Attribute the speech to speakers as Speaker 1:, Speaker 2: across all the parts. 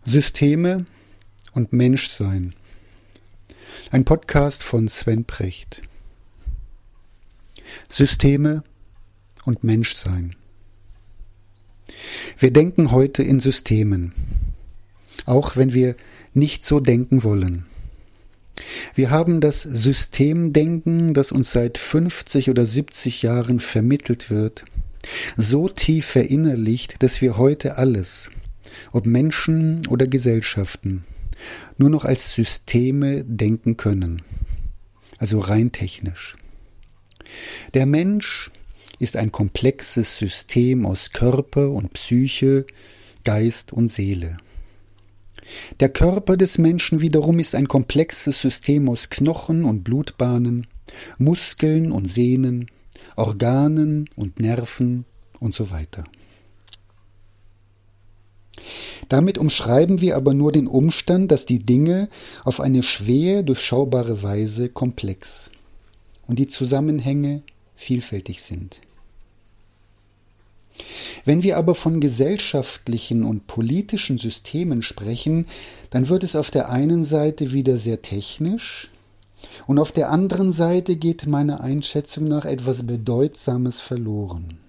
Speaker 1: Systeme und Menschsein. Ein Podcast von Sven Precht. Systeme und Menschsein. Wir denken heute in Systemen, auch wenn wir nicht so denken wollen. Wir haben das Systemdenken, das uns seit 50 oder 70 Jahren vermittelt wird, so tief verinnerlicht, dass wir heute alles, ob Menschen oder Gesellschaften, nur noch als Systeme denken können, also rein technisch. Der Mensch ist ein komplexes System aus Körper und Psyche, Geist und Seele. Der Körper des Menschen wiederum ist ein komplexes System aus Knochen und Blutbahnen, Muskeln und Sehnen, Organen und Nerven und so weiter. Damit umschreiben wir aber nur den Umstand, dass die Dinge auf eine schwer durchschaubare Weise komplex und die Zusammenhänge vielfältig sind. Wenn wir aber von gesellschaftlichen und politischen Systemen sprechen, dann wird es auf der einen Seite wieder sehr technisch und auf der anderen Seite geht meiner Einschätzung nach etwas Bedeutsames verloren.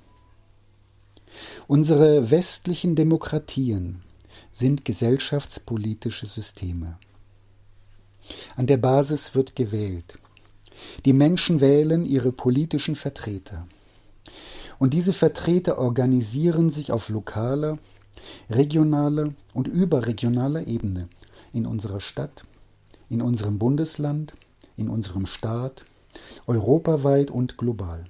Speaker 1: Unsere westlichen Demokratien sind gesellschaftspolitische Systeme. An der Basis wird gewählt. Die Menschen wählen ihre politischen Vertreter. Und diese Vertreter organisieren sich auf lokaler, regionaler und überregionaler Ebene in unserer Stadt, in unserem Bundesland, in unserem Staat, europaweit und global.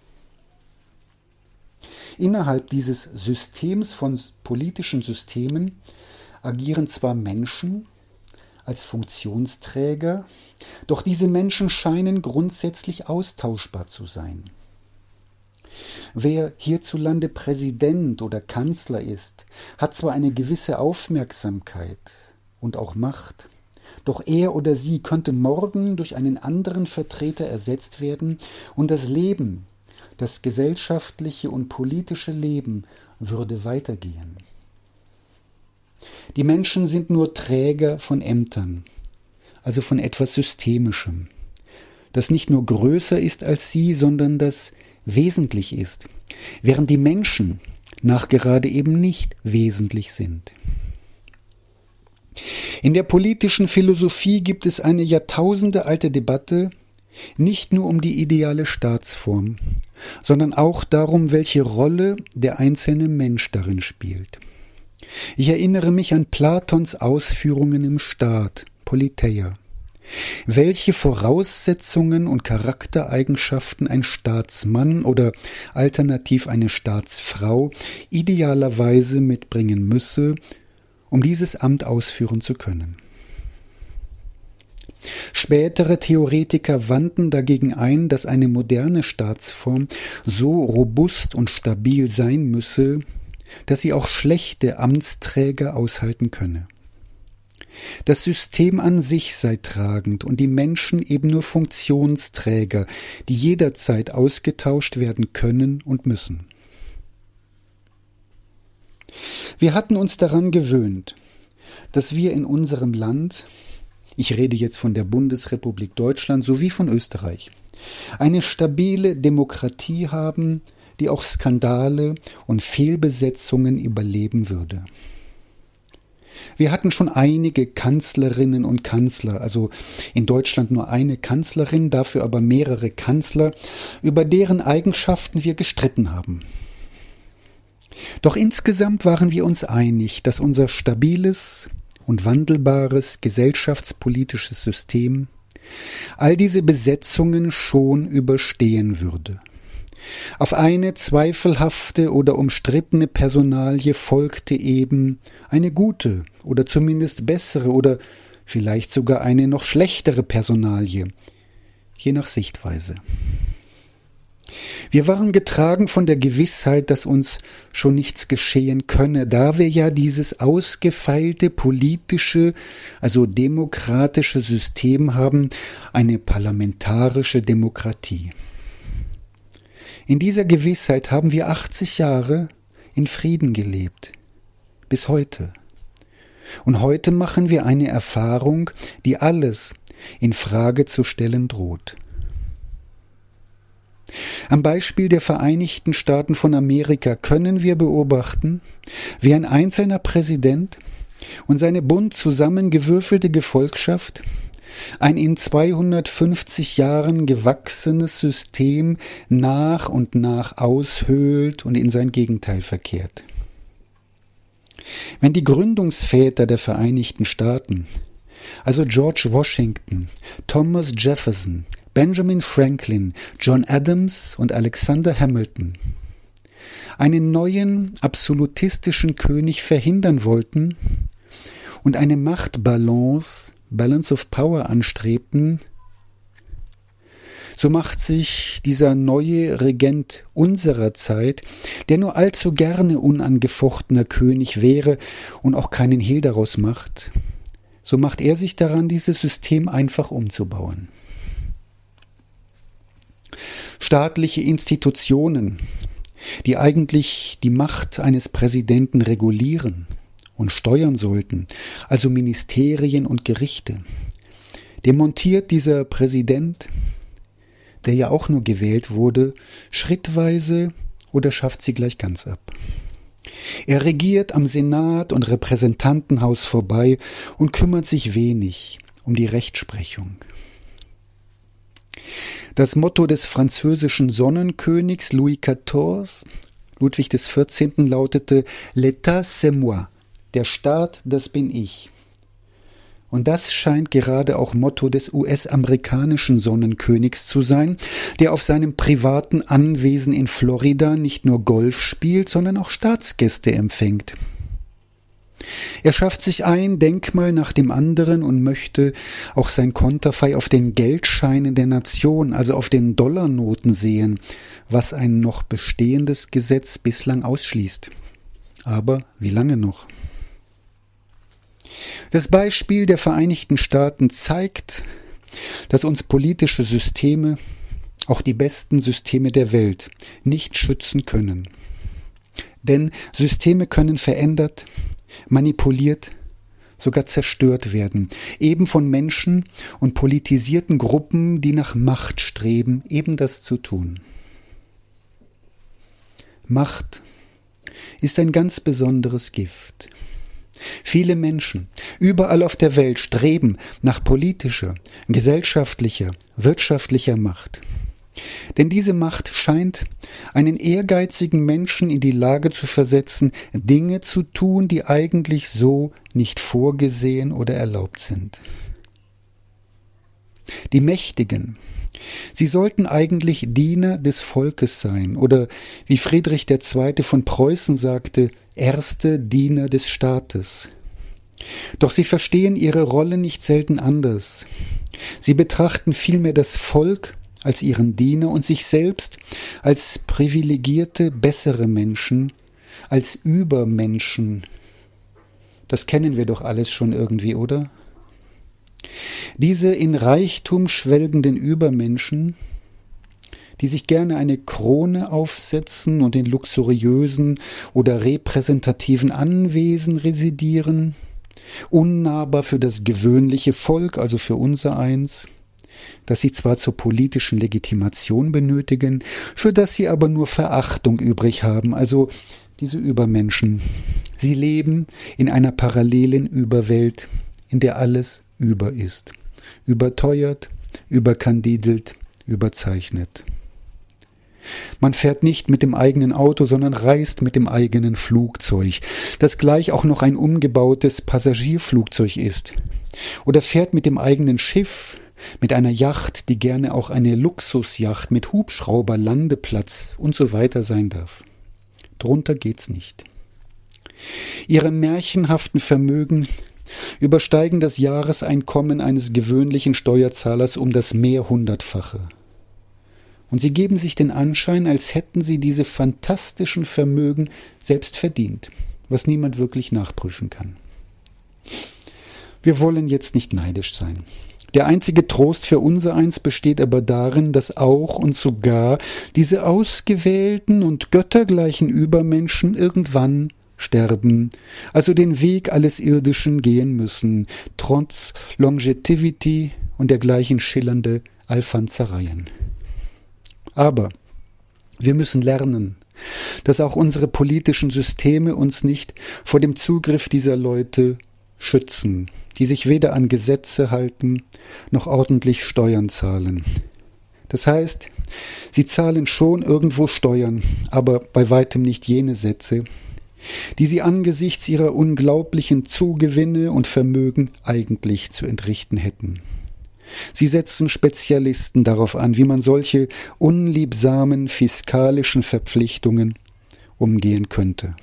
Speaker 1: Innerhalb dieses Systems von politischen Systemen agieren zwar Menschen als Funktionsträger, doch diese Menschen scheinen grundsätzlich austauschbar zu sein. Wer hierzulande Präsident oder Kanzler ist, hat zwar eine gewisse Aufmerksamkeit und auch Macht, doch er oder sie könnte morgen durch einen anderen Vertreter ersetzt werden und das Leben, das gesellschaftliche und politische Leben würde weitergehen. Die Menschen sind nur Träger von Ämtern, also von etwas Systemischem, das nicht nur größer ist als sie, sondern das wesentlich ist, während die Menschen nachgerade eben nicht wesentlich sind. In der politischen Philosophie gibt es eine jahrtausendealte Debatte, nicht nur um die ideale Staatsform, sondern auch darum, welche Rolle der einzelne Mensch darin spielt. Ich erinnere mich an Platons Ausführungen im Staat, Politeia. Welche Voraussetzungen und Charaktereigenschaften ein Staatsmann oder alternativ eine Staatsfrau idealerweise mitbringen müsse, um dieses Amt ausführen zu können. Spätere Theoretiker wandten dagegen ein, dass eine moderne Staatsform so robust und stabil sein müsse, dass sie auch schlechte Amtsträger aushalten könne. Das System an sich sei tragend und die Menschen eben nur Funktionsträger, die jederzeit ausgetauscht werden können und müssen. Wir hatten uns daran gewöhnt, dass wir in unserem Land, ich rede jetzt von der Bundesrepublik Deutschland sowie von Österreich, eine stabile Demokratie haben, die auch Skandale und Fehlbesetzungen überleben würde. Wir hatten schon einige Kanzlerinnen und Kanzler, also in Deutschland nur eine Kanzlerin, dafür aber mehrere Kanzler, über deren Eigenschaften wir gestritten haben. Doch insgesamt waren wir uns einig, dass unser stabiles und wandelbares gesellschaftspolitisches System all diese Besetzungen schon überstehen würde. Auf eine zweifelhafte oder umstrittene Personalie folgte eben eine gute oder zumindest bessere oder vielleicht sogar eine noch schlechtere Personalie, je nach Sichtweise. Wir waren getragen von der Gewissheit, dass uns schon nichts geschehen könne, da wir ja dieses ausgefeilte politische, also demokratische System haben, eine parlamentarische Demokratie. In dieser Gewissheit haben wir 80 Jahre in Frieden gelebt, bis heute. Und heute machen wir eine Erfahrung, die alles in Frage zu stellen droht. Am Beispiel der Vereinigten Staaten von Amerika können wir beobachten, wie ein einzelner Präsident und seine bunt zusammengewürfelte Gefolgschaft ein in 250 Jahren gewachsenes System nach und nach aushöhlt und in sein Gegenteil verkehrt. Wenn die Gründungsväter der Vereinigten Staaten, also George Washington, Thomas Jefferson, Benjamin Franklin, John Adams und Alexander Hamilton, einen neuen absolutistischen König verhindern wollten und eine Machtbalance, Balance of Power anstrebten, so macht sich dieser neue Regent unserer Zeit, der nur allzu gerne unangefochtener König wäre und auch keinen Hehl daraus macht, so macht er sich daran, dieses System einfach umzubauen. Staatliche Institutionen, die eigentlich die Macht eines Präsidenten regulieren und steuern sollten, also Ministerien und Gerichte, demontiert dieser Präsident, der ja auch nur gewählt wurde, schrittweise oder schafft sie gleich ganz ab. Er regiert am Senat und Repräsentantenhaus vorbei und kümmert sich wenig um die Rechtsprechung. Das Motto des französischen Sonnenkönigs Louis XIV, Ludwig XIV., lautete L'État c'est moi, der Staat, das bin ich. Und das scheint gerade auch Motto des US-amerikanischen Sonnenkönigs zu sein, der auf seinem privaten Anwesen in Florida nicht nur Golf spielt, sondern auch Staatsgäste empfängt. Er schafft sich ein Denkmal nach dem anderen und möchte auch sein Konterfei auf den Geldscheinen der Nation, also auf den Dollarnoten sehen, was ein noch bestehendes Gesetz bislang ausschließt. Aber wie lange noch? Das Beispiel der Vereinigten Staaten zeigt, dass uns politische Systeme, auch die besten Systeme der Welt, nicht schützen können. Denn Systeme können verändert, manipuliert, sogar zerstört werden, eben von Menschen und politisierten Gruppen, die nach Macht streben, eben das zu tun. Macht ist ein ganz besonderes Gift. Viele Menschen überall auf der Welt streben nach politischer, gesellschaftlicher, wirtschaftlicher Macht. Denn diese Macht scheint einen ehrgeizigen Menschen in die Lage zu versetzen, Dinge zu tun, die eigentlich so nicht vorgesehen oder erlaubt sind. Die Mächtigen, sie sollten eigentlich Diener des Volkes sein oder, wie Friedrich II. Von Preußen sagte, erste Diener des Staates. Doch sie verstehen ihre Rolle nicht selten anders. Sie betrachten vielmehr das Volk als ihren Diener und sich selbst als privilegierte, bessere Menschen, als Übermenschen. Das kennen wir doch alles schon irgendwie, oder? Diese in Reichtum schwelgenden Übermenschen, die sich gerne eine Krone aufsetzen und in luxuriösen oder repräsentativen Anwesen residieren, unnahbar für das gewöhnliche Volk, also für unsereins, das sie zwar zur politischen Legitimation benötigen, für das sie aber nur Verachtung übrig haben, also diese Übermenschen. Sie leben in einer parallelen Überwelt, in der alles über ist, überteuert, überkandidelt, überzeichnet. Man fährt nicht mit dem eigenen Auto, sondern reist mit dem eigenen Flugzeug, das gleich auch noch ein umgebautes Passagierflugzeug ist. Oder fährt mit dem eigenen Schiff, mit einer Yacht, die gerne auch eine Luxusjacht mit Hubschrauber, Landeplatz und so weiter sein darf. Drunter geht's nicht. Ihre märchenhaften Vermögen übersteigen das Jahreseinkommen eines gewöhnlichen Steuerzahlers um das Mehrhundertfache. Und sie geben sich den Anschein, als hätten sie diese fantastischen Vermögen selbst verdient, was niemand wirklich nachprüfen kann. Wir wollen jetzt nicht neidisch sein. Der einzige Trost für unsereins besteht aber darin, dass auch und sogar diese ausgewählten und göttergleichen Übermenschen irgendwann sterben, also den Weg alles Irdischen gehen müssen, trotz Longevity und dergleichen schillernde Alfanzereien. Aber wir müssen lernen, dass auch unsere politischen Systeme uns nicht vor dem Zugriff dieser Leute schützen, die sich weder an Gesetze halten, noch ordentlich Steuern zahlen. Das heißt, sie zahlen schon irgendwo Steuern, aber bei weitem nicht jene Sätze, die sie angesichts ihrer unglaublichen Zugewinne und Vermögen eigentlich zu entrichten hätten. Sie setzen Spezialisten darauf an, wie man solche unliebsamen fiskalischen Verpflichtungen umgehen könnte.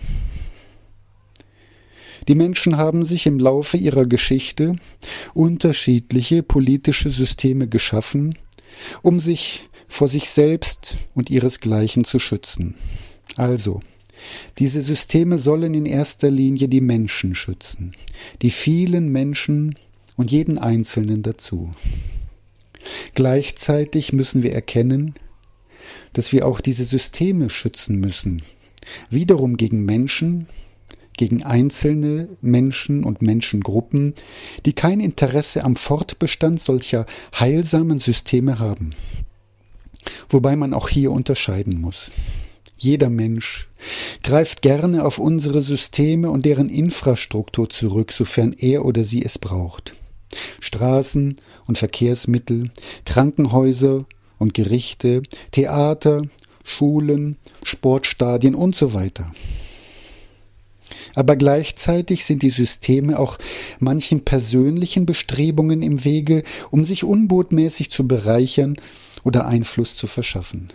Speaker 1: Die Menschen haben sich im Laufe ihrer Geschichte unterschiedliche politische Systeme geschaffen, um sich vor sich selbst und ihresgleichen zu schützen. Also, diese Systeme sollen in erster Linie die Menschen schützen, die vielen Menschen und jeden Einzelnen dazu. Gleichzeitig müssen wir erkennen, dass wir auch diese Systeme schützen müssen, wiederum gegen Menschen, gegen einzelne Menschen und Menschengruppen, die kein Interesse am Fortbestand solcher heilsamen Systeme haben. Wobei man auch hier unterscheiden muss. Jeder Mensch greift gerne auf unsere Systeme und deren Infrastruktur zurück, sofern er oder sie es braucht. Straßen und Verkehrsmittel, Krankenhäuser und Gerichte, Theater, Schulen, Sportstadien und so weiter. Aber gleichzeitig sind die Systeme auch manchen persönlichen Bestrebungen im Wege, um sich unbotmäßig zu bereichern oder Einfluss zu verschaffen.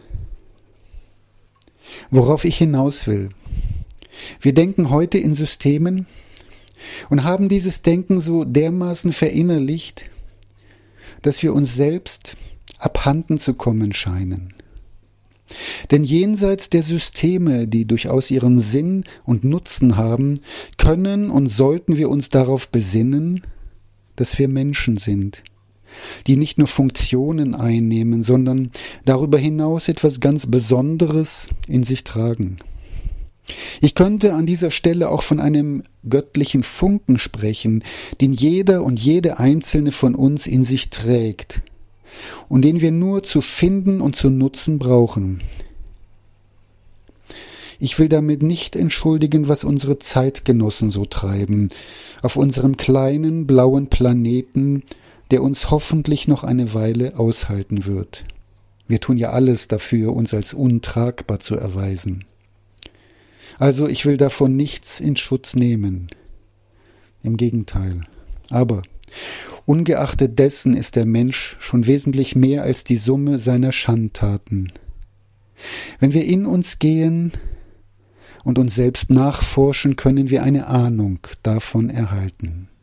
Speaker 1: Worauf ich hinaus will: Wir denken heute in Systemen und haben dieses Denken so dermaßen verinnerlicht, dass wir uns selbst abhanden zu kommen scheinen. Denn jenseits der Systeme, die durchaus ihren Sinn und Nutzen haben, können und sollten wir uns darauf besinnen, dass wir Menschen sind, die nicht nur Funktionen einnehmen, sondern darüber hinaus etwas ganz Besonderes in sich tragen. Ich könnte an dieser Stelle auch von einem göttlichen Funken sprechen, den jeder und jede einzelne von uns in sich trägt und den wir nur zu finden und zu nutzen brauchen. Ich will damit nicht entschuldigen, was unsere Zeitgenossen so treiben, auf unserem kleinen blauen Planeten, der uns hoffentlich noch eine Weile aushalten wird. Wir tun ja alles dafür, uns als untragbar zu erweisen. Also ich will davon nichts in Schutz nehmen. Im Gegenteil. Aber ungeachtet dessen ist der Mensch schon wesentlich mehr als die Summe seiner Schandtaten. Wenn wir in uns gehen und uns selbst nachforschen, können wir eine Ahnung davon erhalten.